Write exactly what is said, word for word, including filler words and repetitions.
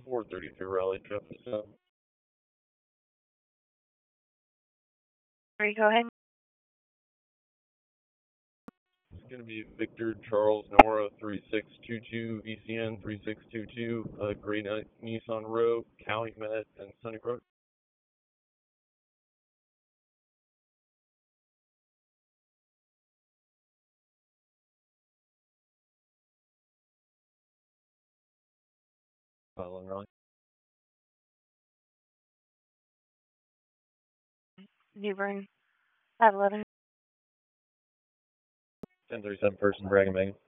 four thirty-three Raleigh, traffic stop. Sorry, go ahead. It's going to be Victor Charles Nora three six two two V C N three six two two, uh, Gray Knight Nissan Row, Calumet, and Sunnybrook. Following Raleigh. New Bern, five eleven. ten thirty-seven person, Bragging Megan.